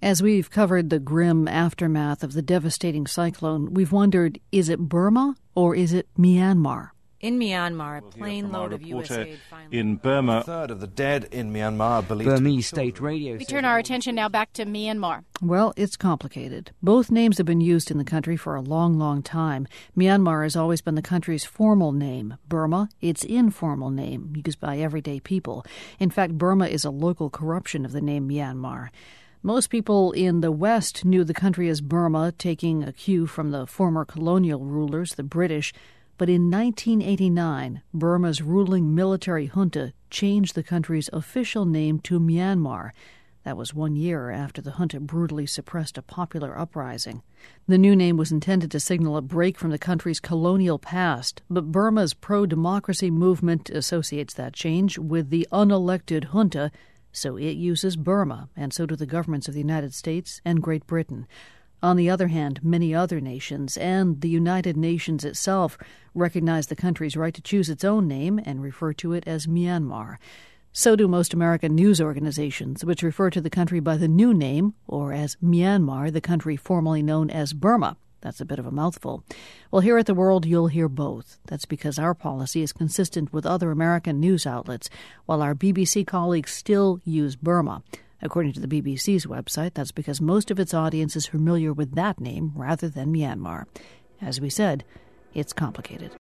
As we've covered the grim aftermath of the devastating cyclone, we've wondered, is it Burma or is it Myanmar? In Myanmar, a plane load of U.S. aid finally... In Burma, a third of the dead in Myanmar are believed Burmese state radio. We turn our attention now back to Myanmar. Well, it's complicated. Both names have been used in the country for a long, long time. Myanmar has always been the country's formal name. Burma, its informal name, used by everyday people. In fact, Burma is a local corruption of the name Myanmar. Most people in the West knew the country as Burma, taking a cue from the former colonial rulers, the British. But in 1989, Burma's ruling military junta changed the country's official name to Myanmar. That was 1 year after the junta brutally suppressed a popular uprising. The new name was intended to signal a break from the country's colonial past, but Burma's pro-democracy movement associates that change with the unelected junta, so it uses Burma, and so do the governments of the United States and Great Britain. On the other hand, many other nations and the United Nations itself recognize the country's right to choose its own name and refer to it as Myanmar. So do most American news organizations, which refer to the country by the new name, or as Myanmar, the country formerly known as Burma. That's a bit of a mouthful. Well, here at The World, you'll hear both. That's because our policy is consistent with other American news outlets, while our BBC colleagues still use Burma. According to the BBC's website, that's because most of its audience is familiar with that name rather than Myanmar. As we said, it's complicated.